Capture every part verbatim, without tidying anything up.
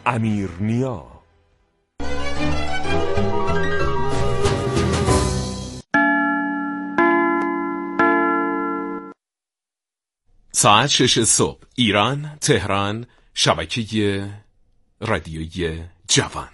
امیرنیا. ساعت شش صبح ایران، تهران، شبکه رادیوی جوان.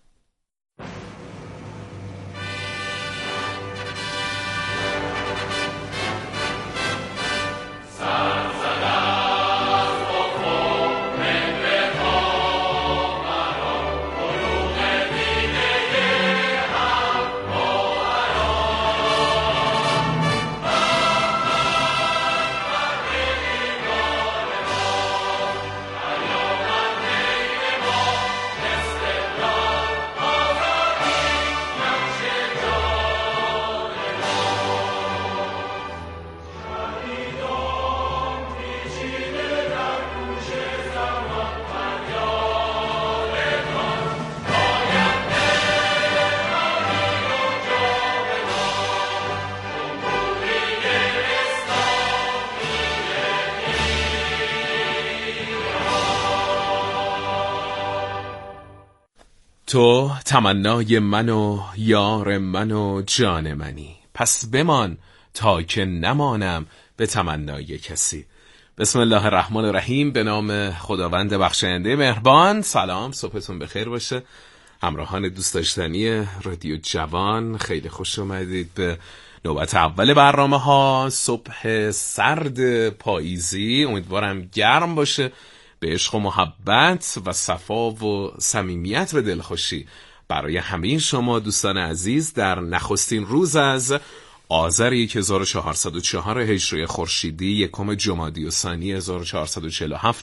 تو تمنای من و یار من و جان منی، پس بمان تا که نمانم به تمنای کسی. بسم الله الرحمن الرحیم. به نام خداوند بخشاینده مهربان. سلام، صبحتون بخیر باشه همراهان دوست داشتنی رادیو جوان. خیلی خوش اومدید به نوبت اول برنامه ها. صبح سرد پاییزی، امیدوارم گرم باشه، به عشق و محبت و صفا و صمیمیت و دلخوشی برای همه شما دوستان عزیز در نخستین روز از آذر هزار و چهارصد و چهار هجری خورشیدی، یکم جمادی الثانی هزار و چهارصد و چهل و هفت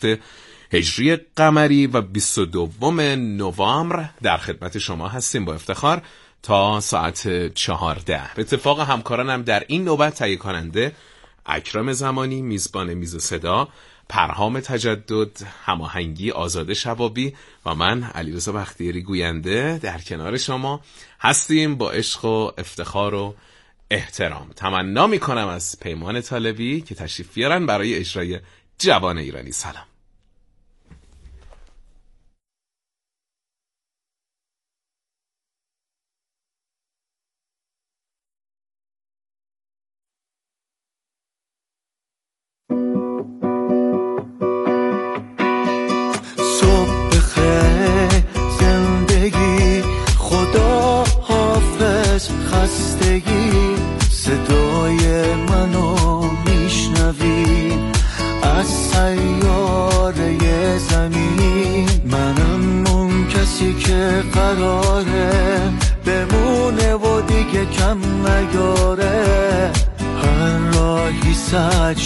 هجری قمری و بیست و دوم نوامبر در خدمت شما هستیم با افتخار تا ساعت چهارده. به اتفاق همکارانم در این نوبت تهیه کننده اکرم زمانی، میزبان میز صدا پرهام تجدد، هماهنگی آزاده شبابی و من علیرضا بختیاری گوینده در کنار شما هستیم با عشق و افتخار و احترام. تمنا میکنم از پیمان طالبی که تشریف بیارن برای اجرای جوان ایرانی. سلام. خستگی صدای منو میشنوی از سیاره زمین، منم اون کسی که قراره بمونه و دیگه کم نیاره. هر راهی صد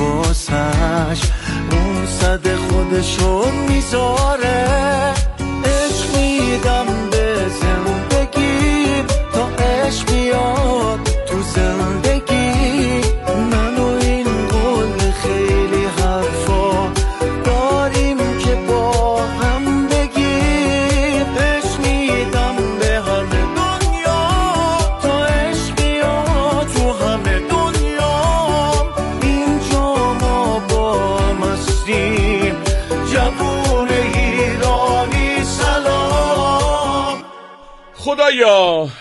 شفاسش اون صد خودشو میذاره. عشق میدم به زندگی تا عشق بیاد تو زندگی. من و این قول خیلی حرفا داریم که با هم بگیم. عشق میدم به همه دنیا تا عشق بیاد تو همه دنیا. اینجا ما با هم هستیم جوون ایرانی. سلام. خدایا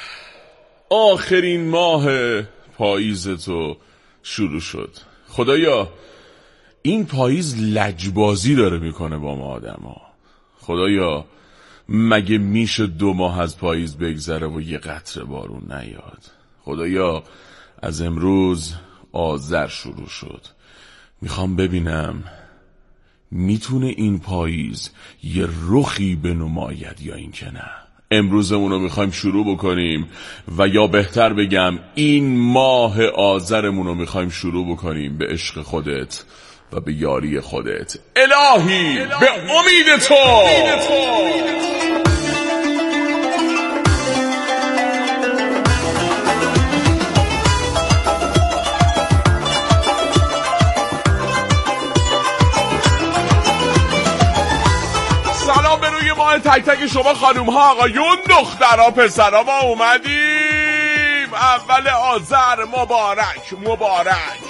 آخرین ماه پاییز تو شروع شد. خدایا این پاییز لجبازی داره میکنه با ما آدم ها. خدایا مگه میشه دو ماه از پاییز بگذره و یه قطره بارون نیاد؟ خدایا از امروز آذر شروع شد. میخوام ببینم میتونه این پاییز یه رخی بنماید یا این که نه. امروزمون رو میخوایم شروع بکنیم و یا بهتر بگم این ماه آذرمون رو میخوایم شروع بکنیم به عشق خودت و به یاری خودت. الهی, الهی به امید تو, امید تو. تک تک شما خانوم ها، آقایون، دخترها، پسرها، ما اومدیم. اول آذر مبارک مبارک.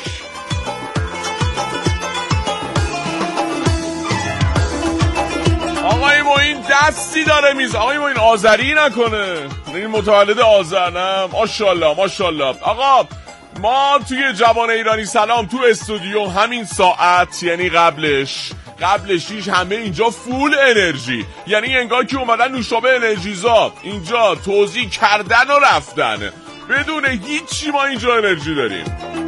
آقای معین دستی داره میز آقای ما این آذری نکنه، این متولد آذر. نه ماشاءالله ماشاءالله. آقا ما توی جوان ایرانی سلام تو استودیو همین ساعت، یعنی قبلش قبلشیش همه اینجا فول انرژی، یعنی انگار که اومدن نوشابه انرژیزا اینجا توزیع کردن و رفتن، بدون هیچی ما اینجا انرژی داریم.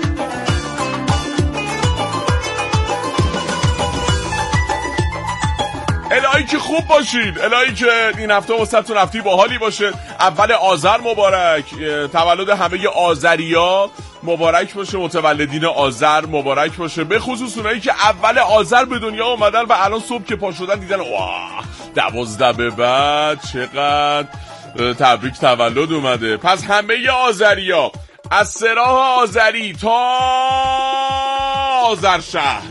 الهی که خوب باشید، الهی که این هفته واسهتون هفته باحالی باشه. اول آذر مبارک، تولد همه آذریا مبارک باشه، متولدین آذر مبارک باشه، به خصوص اونایی که اول آذر به دنیا اومدن و الان صبح که پا شدن دیدن واه دوازده به بعد چقدر تبریک تولد اومده. پس همه آذریا از سراح آذری تا آذر شهر.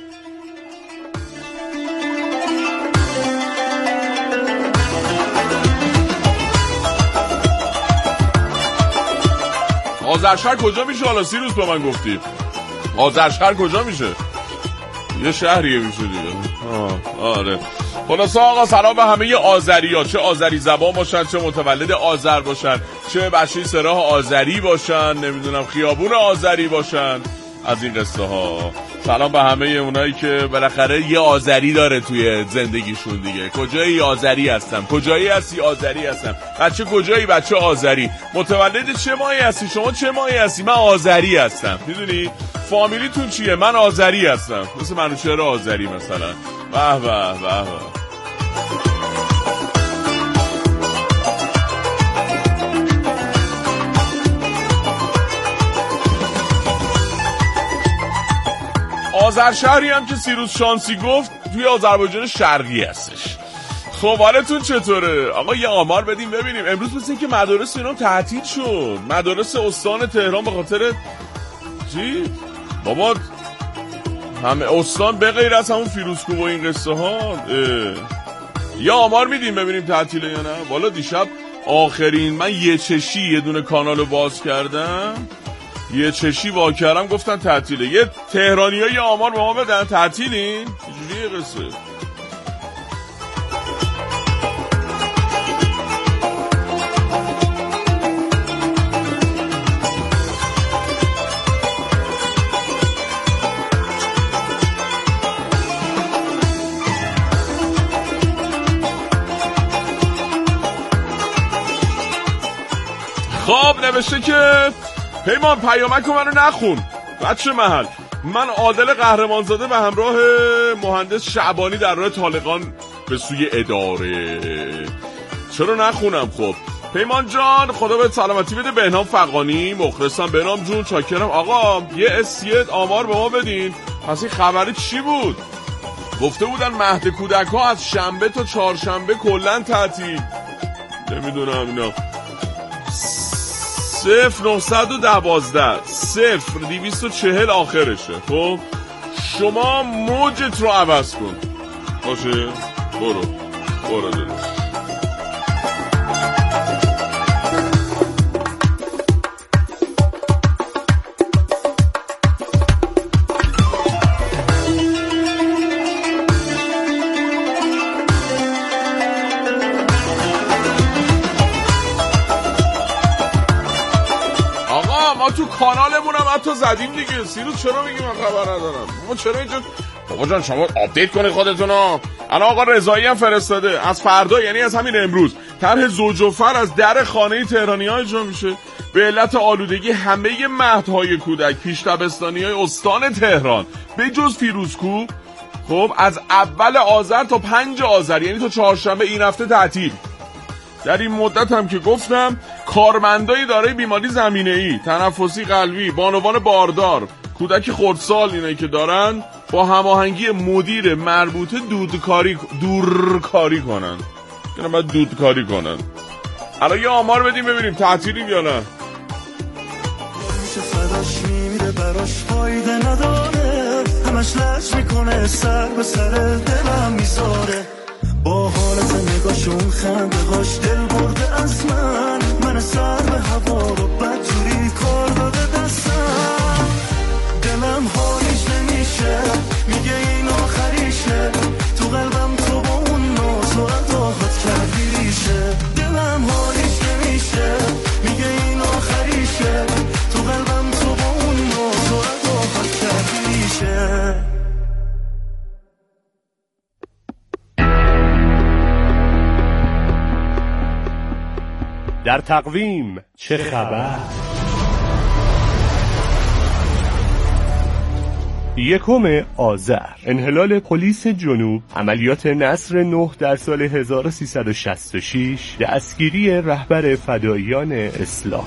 آذرشهر کجا میشه؟ حالا سی روز به من گفتی آذرشهر کجا میشه؟ یه شهریه میشه دیگه. آه آره. خلاصا آقا سلام به همه آذریا، چه آذری زبان باشن، چه متولد آذر باشن، چه بچه سراح آذری باشن، نمیدونم خیابون آذری باشن، از این قصه ها. سلام به همه اونایی که بالاخره یه آذری داره توی زندگیشون دیگه. کجایی آذری هستم؟ کجایی هستی آذری هستم؟ بچه کجایی بچه آذری؟ متولد چه ماهی هستی؟ شما چه ماهی هستی؟ من آذری هستم. میدونی فامیلیتون چیه؟ من آذری هستم، مثل منوچهر آذری مثلا. واه واه واه واه. آذر شهری هم که سیروس شانسی گفت توی آذربایجان شرقی هستش. خب حالتون چطوره؟ آقا یه آمار بدیم ببینیم. امروز مثل که مدارس اینا تعطیل شد، مدارس استان تهران به خاطر چی؟ بابا همه استان به غیر از همون فیروزکوه و این قصه ها. یه آمار میدیم ببینیم تعطیله یا نه. والا دیشب آخرین من یه چشی یه دونه کانالو باز کردم، یه چشی وا کردم گفتن تعطیله. یه تهرانی ها یه آمار به ما بدن تعطیلین؟ چجوریه قصه؟ خب نوشته که پیمان پیامک رو منو نخون بچه محل. من عادل قهرمانزاده به همراه مهندس شعبانی در راه طالقان به سوی اداره. چرا نخونم؟ خب پیمان جان خدا به سلامتی بده. بهنام فقانی مخلصم. بهنام جون چاکرم. آقا یه اسیت آمار به ما بدین. پس این خبری چی بود؟ گفته بودن مهد کودک ها از شنبه تا چهارشنبه کلن تعطیل. نمیدونم اینا. صفر نهصد و دوازده صفر دویست و چهل آخرشه. خب شما موجت رو عوض کن باشه. برو برو دلش. تو کانالمون هم حتی زدیم دیگه. سیروس چرا میگی من خبر ندارم؟ ما چرا اینجا بابا جان شما آپدیت کنید خودتونو. الان آقا رضایی هم فرستاده از فردا، یعنی از همین امروز، طرح زوج و فر از در خانه تهرانی‌ها اجرا میشه. به علت آلودگی همه مهدهای کودک پیش دبستانی‌های استان تهران به جز فیروزکوه خب از اول آذر تا پنج آذر، یعنی تا چهارشنبه این هفته تعطیل. در این مدت هم که گفتم کارمندای دارای بیماری زمینه‌ای، تنفسی، قلبی، بانوان باردار، کودک خردسال اینایی که دارن با هماهنگی مدیر مربوطه دودکاری دورکاری کنن. اینا باید دودکاری کنن. الان یه آمار بدیم ببینیم تعطیلیم یا نه. میشه صداش میمیره براش فایده نداره، همش لج میکنه سر به سر دلم میذاره، با حالت نگاهشون خنده هاش دل برده از من، من سر به هوا رو بدجوری کار داده دستم، دلم حالیش نمیشه میگه این آخریشه، تو قلبم تو با اون ناز و عداقت در تقویم چه خبر؟ یکم آذر، انحلال پلیس جنوب، عملیات نصر نه در سال هزار و سیصد و شصت و شش، دستگیری رهبر فداییان اسلام.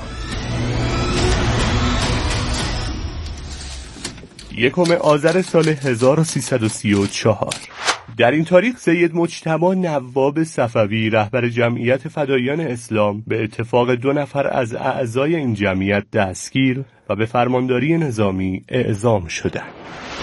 یکم آذر سال هزار و سیصد و سی و چهار، در این تاریخ سید مجتبی نواب صفوی رهبر جمعیت فداییان اسلام به اتفاق دو نفر از اعضای این جمعیت دستگیر و به فرمانداری نظامی اعزام شدند.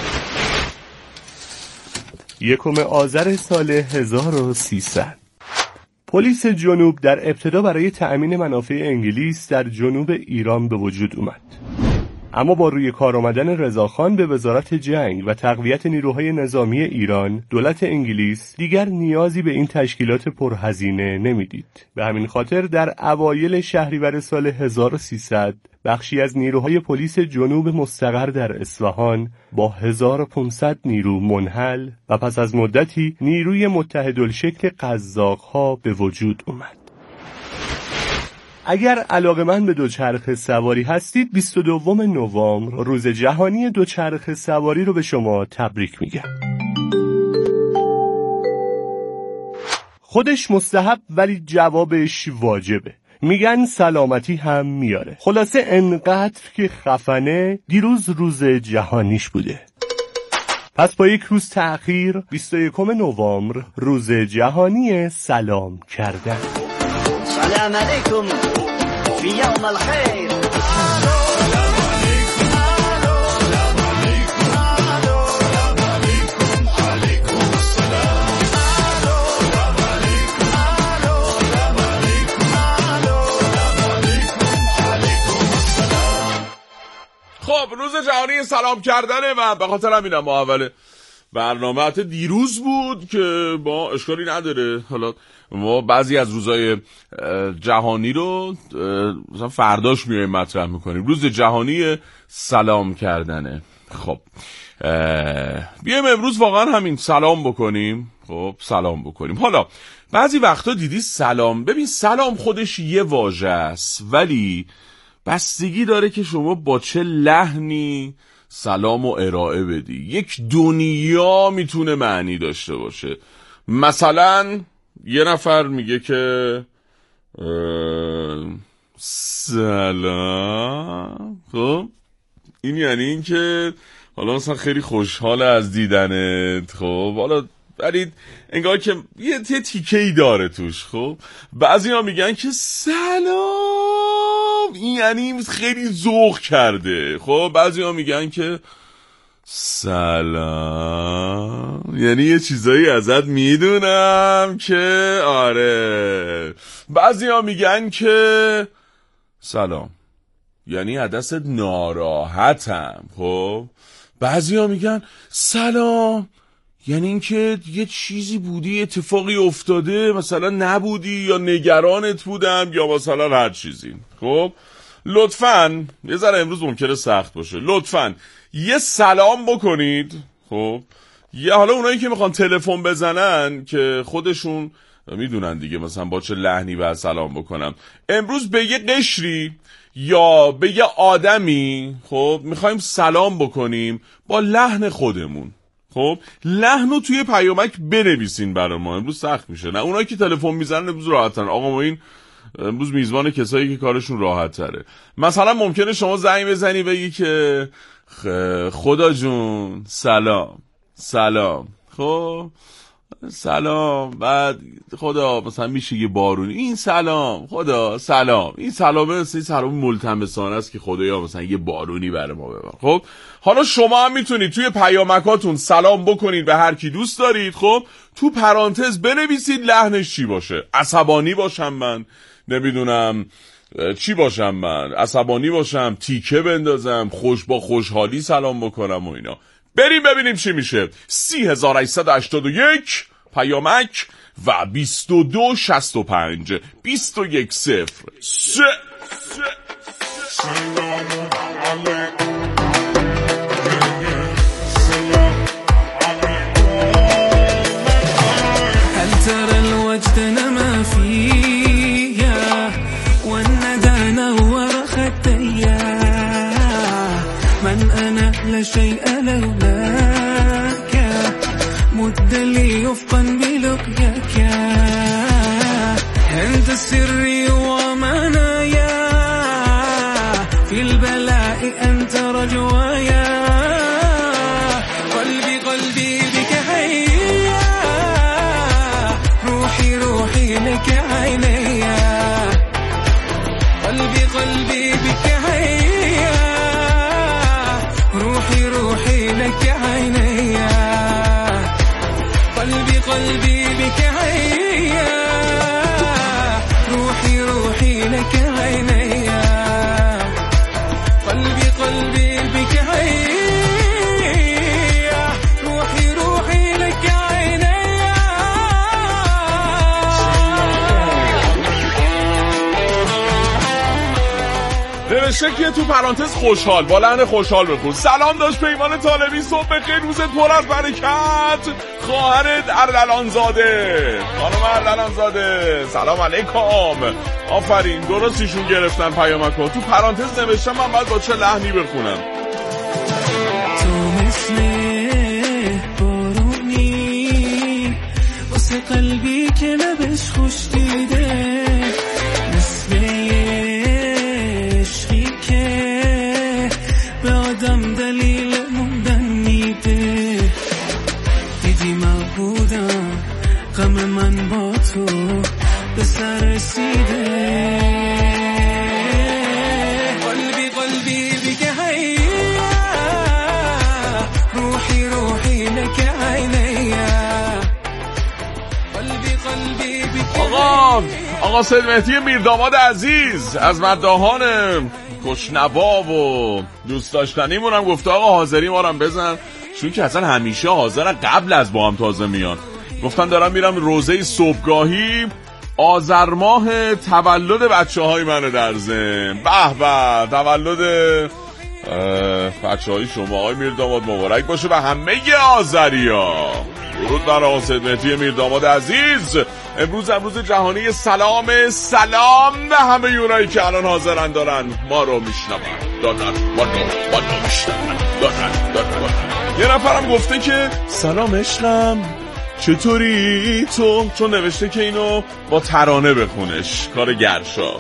یکم آذر سال هزار و سیصد، پلیس جنوب در ابتدا برای تأمین منافع انگلیس در جنوب ایران به وجود اومد، اما با روی کار آمدن رضاخان به وزارت جنگ و تقویت نیروهای نظامی ایران، دولت انگلیس دیگر نیازی به این تشکیلات پرهزینه نمیدید. به همین خاطر در اوایل شهریور سال هزار و سیصد بخشی از نیروهای پلیس جنوب مستقر در اصفهان با هزار و پانصد نیرو منحل و پس از مدتی نیروی متحدالشکل قزاق‌ها به وجود اومد. اگر علاقه‌مند به دوچرخه سواری هستید، بیست و دوم نوامبر روز جهانی دوچرخه سواری رو به شما تبریک میگم. خودش مستحب ولی جوابش واجبه. میگن سلامتی هم میاره. خلاصه انقدر که خفنه دیروز روز جهانیش بوده. پس با یک روز تأخیر بیست و یکم نوامبر روز جهانی سلام کردن. سلام علیکم فی یوم الخیر. خب روز جهانی سلام کردنه و به خاطر همینم ما اول برنامه حتی دیروز بود که با اشکالی نداره. حالا ما بعضی از روزهای جهانی رو مثلا فرداش میایم مطرح میکنیم. روز جهانی سلام کردنه. خب بیایم امروز واقعا همین سلام بکنیم. خب سلام بکنیم. حالا بعضی وقتا دیدی سلام، ببین سلام خودش یه واژه است ولی بستگی داره که شما با چه لحنی سلام و ارائه بدی. یک دنیا میتونه معنی داشته باشه. مثلا یه نفر میگه که سلام، خب این یعنی این که حالا مثلا خیلی خوشحال از دیدنت. خب حالا برید انگار که یه تیکه‌ای داره توش. خب بعضی ها میگن که سلام این یعنی خیلی ذوق کرده. خب بعضی ها میگن که سلام یعنی یه چیزایی ازت میدونم که آره. بعضی ها میگن که سلام یعنی عدست ناراحتم. خب بعضی ها میگن سلام یعنی اینکه یه چیزی بودی، اتفاقی افتاده، مثلا نبودی یا نگرانت بودم یا مثلا هر چیزی. خب لطفاً یه ذره امروز ممکنه سخت باشه، لطفاً یه سلام بکنید. خب یه حالا اونایی که میخوان تلفن بزنن که خودشون میدونن دیگه مثلا با چه لحنی باید سلام بکنم. امروز به یه قشری یا به یه آدمی خب میخوایم سلام بکنیم با لحن خودمون. خب لحنو توی پیامک بنویسین برای ما، امروز سخت میشه. نه اونایی که تلفن میزنن امروز راحتن. آقا ما این امروز میزبان کسایی که کارشون راحت تره. مثلا ممکنه شما زنگ بزنی بگی که خدا جون سلام سلام. خب سلام، بعد خدا مثلا میشه یه بارونی، این سلام خدا سلام، این سلامه این سلام ملتمسانه است که خدایا مثلا یه بارونی برای ما ببر. خب حالا شما هم میتونید توی پیامکاتون سلام بکنید به هر کی دوست دارید. خب تو پرانتز بنویسید لحنش چی باشه. عصبانی باشم من، نمیدونم چی باشم من، عصبانی باشم، تیکه بندازم، خوش با خوشحالی سلام بکنم و اینا. بریم ببینیم چی میشه. سی هزار و هشتصد و هشتاد و یک پیامک و بیست و دو شصت و پنج بیست و یک صفر سه سلام علیکم. هل ترى الوجد ما فيه لا شيء لولاك مد لي وفقا بلقياك أنت سري ومنايا في البلاء أنت رجوايا قلبي قلبي بك حيا روحي روحي لك عينيا قلبي قلبي بك حيا روحي روحي لك عينيا قلبي قلبي بك حيا روحي روحي لك عينيا قلبي قلبي بك حيا روحي روحي لك عينيا. نوشته که تو پرانتز خوشحال با لحن خوشحال بخون. سلام داشت پیمان طالبی، صبح بخیر، روزت پر از برکت، خواهرت اردلان زاده. خانم اردلان زاده سلام علیکم. آفرین درستیشون گرفتن پیامکو. تو پرانتز نوشتم من باید با چه لحنی بخونم. تو مثل بارونی واسه قلبی که لبش خوش دیده، مثل عشقی که به آدم دلیل موندن میده. دیدی من بودم غم من با تو به سر رسیده. قلبی قلبی بك حيا روحي روحي لك عينيا قلبی قلبی بك. آقا آقا سید مهدی میرداماد عزیز از مداحان کشنوا و دوست داشتنیمون هم گفته آقا حاضری ما رو بزن، چون که اصلا همیشه حاضرن، قبل از با هم تازه میان. گفتن دارم میرم روزه صبحگاهی آذر ماه تولد بچه های منه در ضمن. به به تولد بچه های شما آقای میرداماد مبارک باشه و همه آذریا. درود بر آقا سید مهدی میرداماد عزیز. امروز امروز جهانی سلام سلام به همه اونایی که الان حاضرن دارن ما رو میشنون دارن ما رو ما رو میشنون دارن دارن. یه نفرم گفته که سلام عشقم چطوری تو، چون نوشته که اینو با ترانه بخونش. کار گرشا.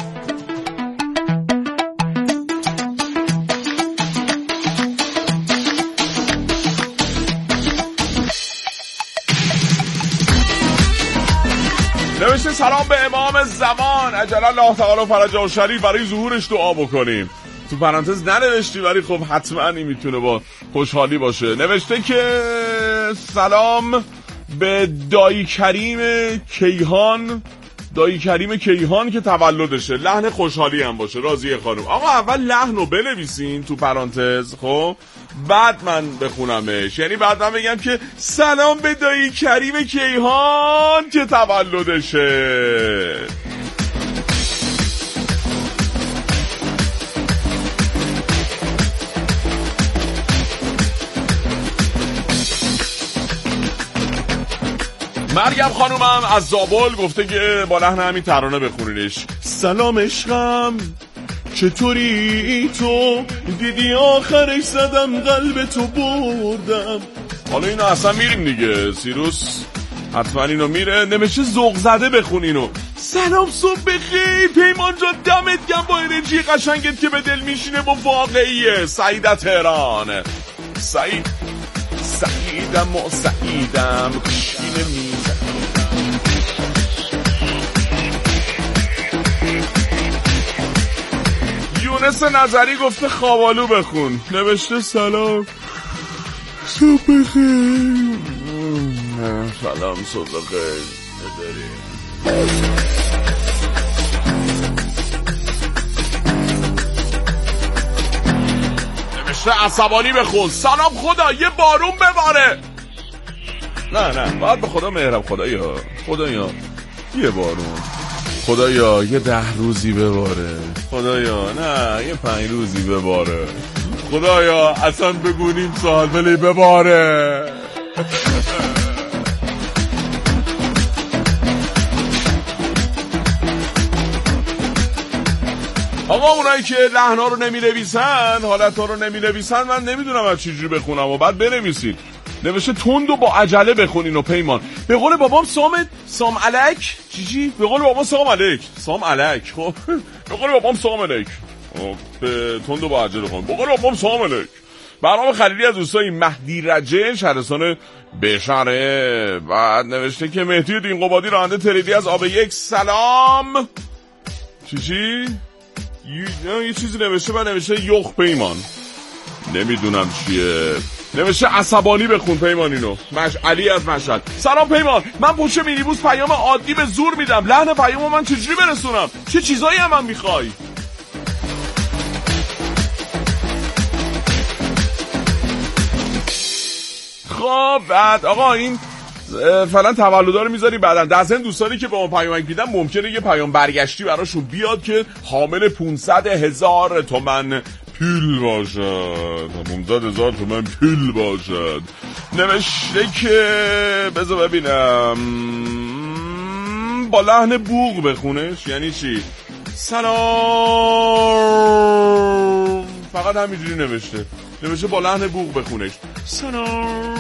نوشته سلام به امام زمان عجل الله تعالی فرجه شریف، برای ظهورش دعا بکنیم. تو پرانتز ننوشتی ولی خب حتما این میتونه با خوشحالی باشه. نوشته که سلام به دایی کریم کیهان، دایی کریم کیهان که تولدشه، لحن خوشحالی هم باشه. راضیه خانم. آقا اول لحن رو بنویسین تو پرانتز خب، بعد من بخونمش. یعنی بعد من بگم که سلام به دایی کریم کیهان که تولدشه. مریم خانومم از زابل گفته که با لحن همین ترانه بخونینش. سلام عشقم چطوری تو، دیدی آخرش زدم قلب تو بردم. حالا اینو اصلا میریم دیگه، سیروس حتما اینو میره. نمیشه ذوق زده بخون اینو. سلام صبح بخیر پیمان جان، دمت گرم با انرژی قشنگت که به دل میشینه و واقعیه. سعید تهران. سعید سعیدم و سعیدم کشینه میزن. یونس نظری گفته خوابالو بخون. نوشته سلام صبح بخیر. سلام صبح بخیر نداری. نوشته عصبانی بخون. سلام خدا یه بارون بباره. نه نه باید به خدا مهرم. خدایا خدایا یه بارون، خدایا یه ده روزی بباره، خدایا نه یه پنج روزی بباره، خدایا اصلا بگونیم سال ولی بباره. آقا آقا اونایی که لحنا رو نمی نویسن، حالتها رو نمی نویسن، من نمیدونم از چجوری بخونم و بعد بنویسید. نوشته تند و با عجله بخونین و پیمان. به قول بابام سام سام الک چی چی؟ به قول بابام سام الک سام الک خب به قول بابام سام الک به تند و با عجله بخون. به قول بابام سام الک. برنامه خلیلی از دوستای مهدی رجه شهرستان بشره. بعد نوشته که مهدی دین قبادی راننده تریدی از آب یک سلام چی چی؟ یه, یه چیزی نوشته من نوشته یخ پیمان نمیدونم چیه. نوشته عصبانی بخون پیمان اینو. مش علی از مشهد. سلام پیمان، من پشت مینیبوس پیام عادی به زور میدم. لحن پیامو من چجوری برسونم؟ چه چیزایی هم من میخوای؟ خب بعد آقا این فعلا تولدا رو میذاری بعدن. در ضمن دوستانی که به ما پیامک میدن ممکنه یه پیام برگشتی براشون بیاد که حامل پانصد هزار تومن پول باشد. پانصد هزار تومن پول باشد. نوشته که بذار ببینم با لحن بوق بخونش یعنی چی؟ سلام. فقط همینجوری نوشته. نوشته با لحن بوق بخونش. سلام.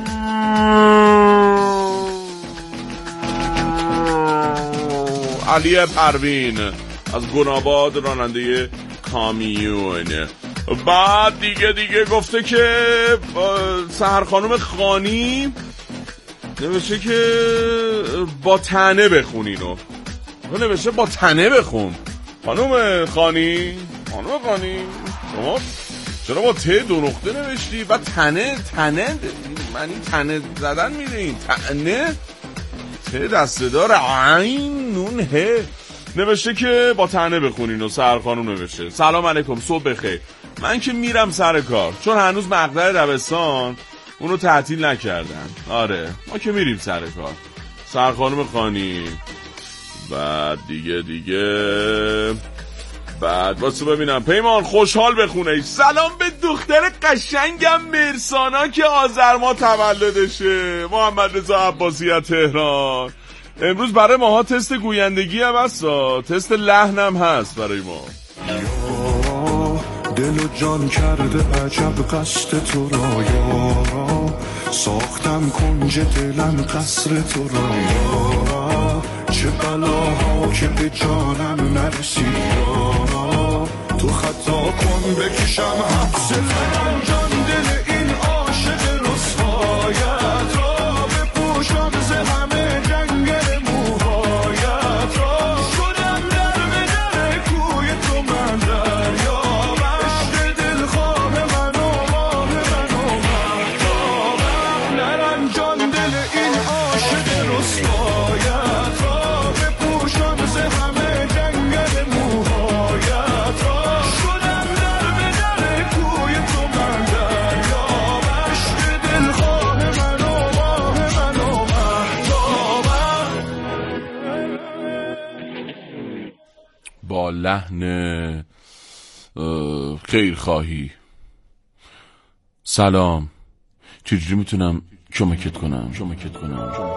علی پروین از گناباد راننده کامیون. بعد دیگه دیگه گفته که سحر خانم خانی نوشته که با تنه بخونینو. نوشته با تنه بخون. خانم خانی خانم خانی شما چرا با ته دو نقطه نوشتی؟ و تنه تنه معنی تنه زدن میره این تنه ته دسته داره عین نون he. نوشته که با تنه بخونین و سر خانم نوشته سلام علیکم صبح بخیر. من که میرم سر کار چون هنوز مقطع دبستان اونو تعطیل نکردن. آره ما که میریم سر کار. سر خانم خانی. بعد دیگه دیگه بعد واسه ببینم پیمان خوشحال بخونه. سلام به دختر قشنگم مرسانا که آذر ماه تولدشه. محمد رضا عباسی از تهران. امروز برای ماها تست گویندگی هم هست، تست لحن هم هست برای ما. دل و جان کرده عجب قصد تو را یارا، ساختم کنج دلم قصر تو را یارا، چه بلاها که به جانم نرسی یارا، تو خطا کن بکشم حبس من جان دل این عاشق رسوایت را، بپوشم ز همه جنگل موهایت را، شدم در به در کوی تو من دریا، عشق دلخواه من و ماه من و مهتابم، نرم جان دل این عاشق رسوایت را، بپوشم ز همه جنگل موهایت را، شدم در به در کوی تو من دریا، عشق دلخواه من و ماه من و مهتابم. با لحن خیرخواهی سلام، چجوری میتونم کمکت کنم کمکت کنم کمکت کنم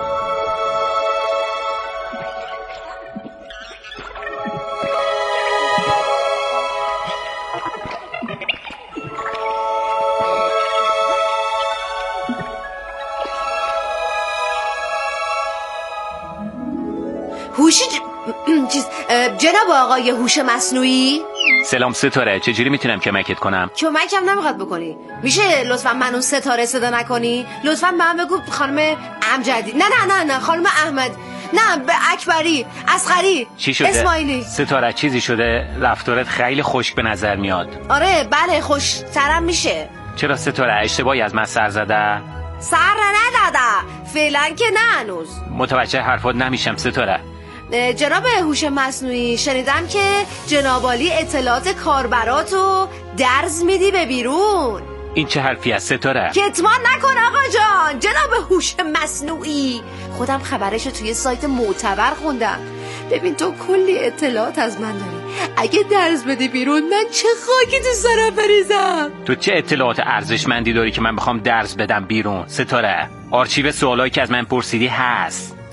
هوش چیز جناب آقای هوش مصنوعی. سلام ستاره، چجوری میتونم کمکت کنم؟ کمکم نمیخواد بکنی، میشه لطفا منو ستاره صدا نکنی؟ لطفا به من بگو خانم امجدی. نه نه نه نه خانم احمد، نه به اکبری، اصغری، چی شده؟ اسماعیلی. ستاره چیزی شده؟ رفتارت خیلی خشک به نظر میاد. آره بله خوشترم میشه. چرا ستاره؟ اشتباهی از من سر زده؟ سر نداده فعلا که نه هنوز. متوجه حرفات نمیشم ستاره. جناب هوش مصنوعی، شنیدم که جناب عالی اطلاعات کاربراتو درز میدی به بیرون. این چه حرفی است ستاره؟ کتمان نکن آقا جان. جناب هوش مصنوعی، خودم خبرشو توی سایت معتبر خوندم. ببین تو کلی اطلاعات از من داری، اگه درز بدی بیرون من چه خاکی تو سرم بریزم. تو چه اطلاعات ارزشمندی داری که من بخوام درز بدم بیرون ستاره؟ آرشیو سوالایی که از من پرسیدی هست.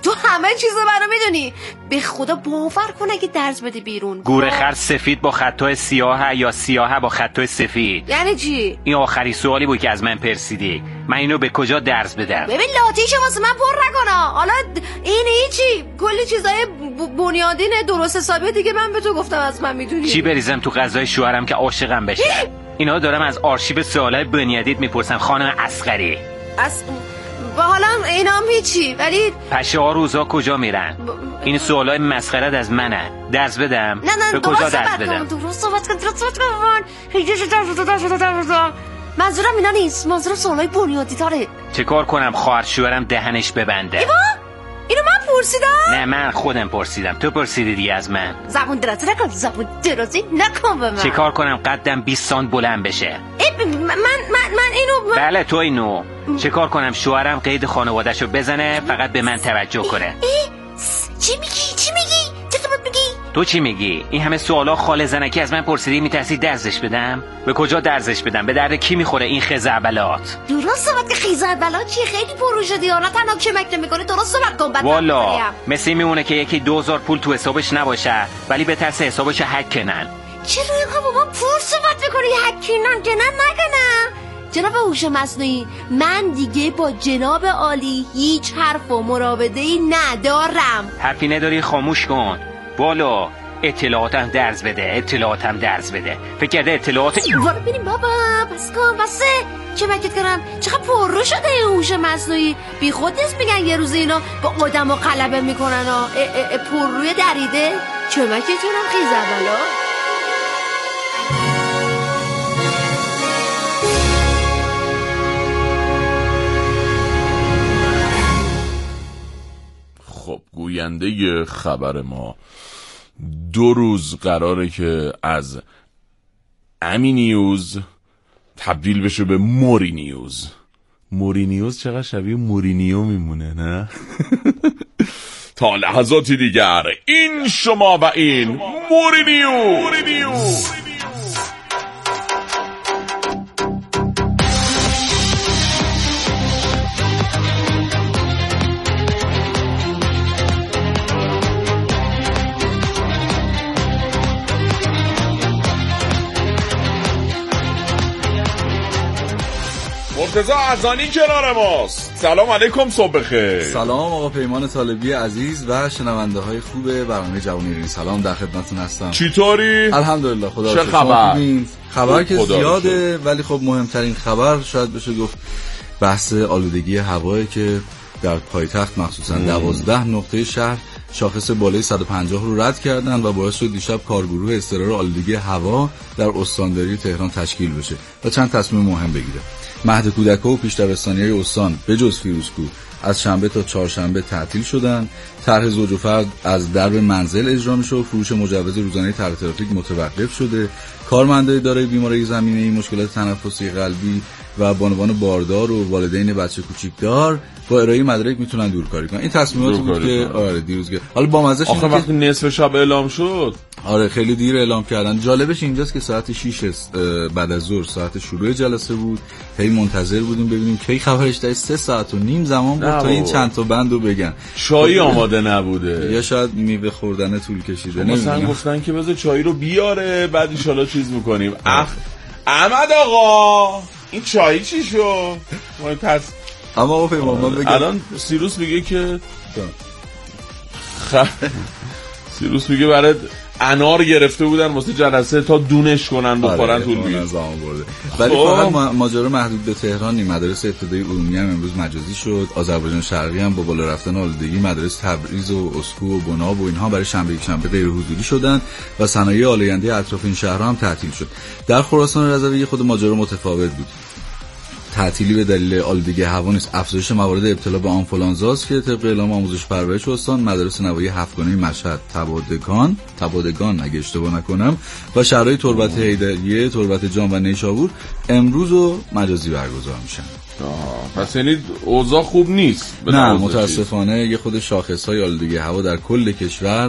تو همه چیزو منو میدونی. به خدا باور کن اگه درس بدی بیرون. گورخر سفید با خطای سیاه یا سیاه با خطای سفید. یعنی چی؟ این آخری سوالی بود که از من پرسیدی. من اینو به کجا درس بدم؟ ببین لاتیش واسه من پر نکنه. حالا این هیچی، کلی چیزای بنیادین درست حسابی دیگه من به تو گفتم از من میدونی. چی بریزم تو غذای شوهرم که عاشقم بشه؟ اینا دارم از آرشیو سوالای بنیادیت میپرسم خانم اصغری. از با حالا اینا هم هیچی، ولی پشه ها روزا کجا میرن؟ ب... این سوالای مسخره از منه. درس بدم؟ نه نه به کجا درس بدم؟ درست صحبت کن درست صحبت کن. هیچی درس بده درس بده درس بده. منظورم اینا نیست، منظورم سوالای بنیادی تاره. چه کار کنم خواهر شوهرم دهنش ببنده؟ ایوا اینو من پرسیدم؟ نه من خودم پرسیدم. تو پرسیدی دیگه از من. زبون درازی نکن، زبون درازی نکن به من. چه کار کنم قدم بیست سانت بلند بشه؟ ای من من من اینو من... بله تو اینو. چه کار کنم شوهرم قید خانواده‌شو بزنه فقط به من توجه کنه؟ ای چی میگی؟ چی میگی؟ چه تو میگی؟ تو چی میگی؟ این همه سوالا خاله زنکی از من پرسیدی میترسی درسش بدم؟ به کجا درسش بدم؟ به درد کی میخوره این خزعبلات؟ درست صحبت که خزعبلات چیه؟ خیلی پررو شدی ها. نه تنها کمک نمیکنه. درست صحبت کن. بعد والا مثل میمونه که یکی دوزار پول تو حسابش نباشه ولی به ترس حسابش هک کنن. چرا اینقدر بابا پول صحبت میکنی؟ هک کنن کنن نکنن. جناب هوش مصنوعی من دیگه با جناب عالی هیچ حرف و مراوده‌ای ندارم. حرفی نداری خاموش کن. والا اطلاعاتم درس بده. اطلاعاتم درس بده. فکر کرده اطلاعات وارو ببینیم بابا. پس کن بسه. چه مکت کنم؟ چقدر پررو شده این هوش مصنوعی. بی خود نیست میگن یه روز اینا با آدمو غلبه میکنن ها. پرروی دریده. چه مکت کنم خیزبلا؟ خب گوینده خبر ما دو روز قراره که از امی نیوز تبدیل بشه به موری نیوز. موری نیوز چقدر شبیه مورینیو میمونه نه؟ تا لحظاتی دیگر این شما و این موری نیوز. مرتضی ارزانی کنار ماست. سلام علیکم، صبح بخیر. سلام آقا پیمان طالبی عزیز و شنونده های خوب برنامه جوانی ایرانی. سلام، در خدمتتون هستم. چطوری؟ الحمدلله خدا چه خبر؟ خبر که زیاده ولی خب مهمترین خبر شاید بشه گفت بحث آلودگی هوایی که در پایتخت مخصوصا دوازده نقطه شهر شاخص بالای صد و پنجاه رو رد کردن و باعث شد دیشب کارگروه استقرار آلودگی هوا در استانداری تهران تشکیل بشه و چند تصمیم مهم بگیره. مهد کودک‌ها و پیش‌دبستانی‌های استان به جز فیروزکوه از شنبه تا چهارشنبه تعطیل شدن. طرح زوج و فرد از درب منزل اجرا میشه و فروش مجوز روزانه طرح ترافیک متوقف شده. کارمندای دارای بیماری زمینه‌ای، مشکلات تنفسی، قلبی و بانوان باردار و والدین بچه کوچیکدار با ارائه مدرک میتونن دورکاری کنن. این تصمیماتی بود که آره دیروز که حالا با مزهش آخه وقتی نصف شب اعلام شد آره خیلی دیر اعلام کردن. جالبش اینجاست که ساعت شش بعد از ظهر ساعت شروع جلسه بود. هی منتظر بودیم ببینیم کی خبرش در سه ساعت و نیم زمان بود تا این چند تا بندو بگن. چای آماده نبوده یا شاید میوه خوردن طول کشیده. مثلا گفتن که بذار چای رو بیاره بعد ان شاءالله چیز می‌کنیم. اخ احمد آقا این چای چی شو؟ ما پس اما آقا پیمان من بگم الان سیروس میگه که خ... سیروس میگه برای انار گرفته بودن واسه جلسه تا دونش کنن بخورن طول میگه ولی فقط ماجرا محدود به تهران نی. مدارس ابتدایی ارومیه هم امروز مجازی شد. آذربایجان شرقی هم با بالا رفتن آلودگی مدارس تبریز و اسکو و بناب و اینها برای شنبه یک شنبه غیر حضوری شدن و صنایع آلاینده اطراف این شهرها هم تعطیل شد. در خراسان رضوی خود ماجرا متفاوت بود. تعطیلی به دلیل آلودگی هوا نیست، افزایش موارد ابتلا به آنفولانزاست که طبق اعلام آموزش پرورش استان مدارس نوایی هفتگانه مشهد، تبادگان، تبادگان اگه اشتباه نکنم و شهرهای تربت حیدریه، تربت جان و نیشابور امروز و مجازی برگزار میشن. پس یعنی اوضاع خوب نیست؟ نه متاسفانه یه خود شاخص‌های آلودگی هوا در کل کشور